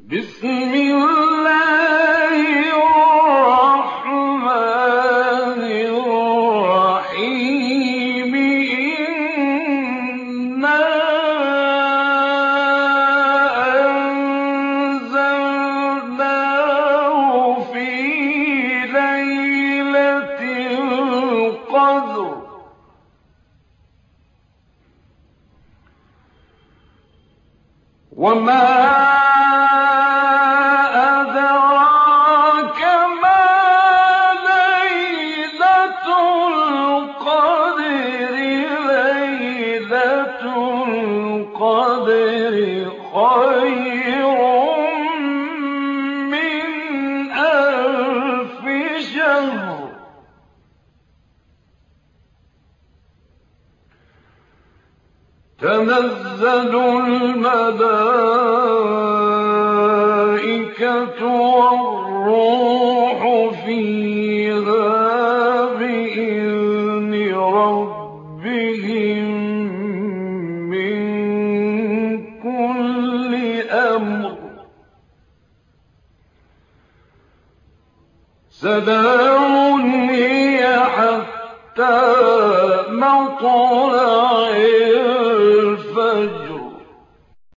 بسم الله الرحمن الرحيم إنا أنزلناه في ليلة القدر وما أدراك ما ليلة القدر ليلة القدر خير من 1000 شهر تنزل الملائكة والروح فيها بإذن ربهم من كل أمر سلام هي حتى مطلع